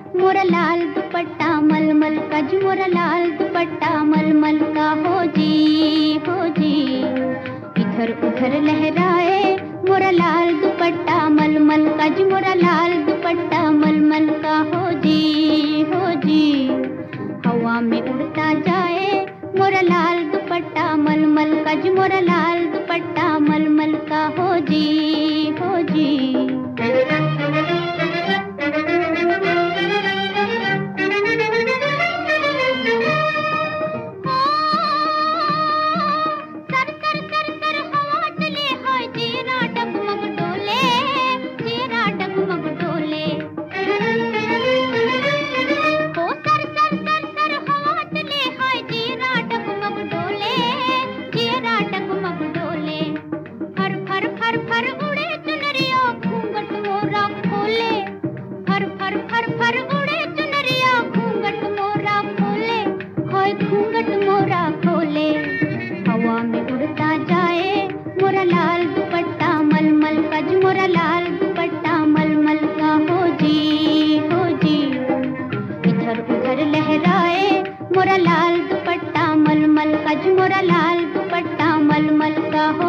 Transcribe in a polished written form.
मोरा लाल दुपट्टा मलमल का जी, मोरा लाल दुपट्टा मलमल का हो जी, हो जी। इधर उधर लहराए मोरा लाल दुपट्टा मलमल का जी, मोरा लाल दुपट्टा मलमल का हो जी, हो जी। हवा में उड़ता जाए मोरा लाल दुपट्टा मलमल का जी, मोरा लाल दुपट्टा मलमल का हो जी, हो जी। घूंघट मोरा खोले, हवा में उड़ता जाए मोरा लाल दुपट्टा मलमल का जी, मोरा लाल दुपट्टा मलमल का हो जी, हो जी। इधर उधर लहराए मोरा लाल दुपट्टा मलमल का जी, मोरा लाल दुपट्टा मलमल का हो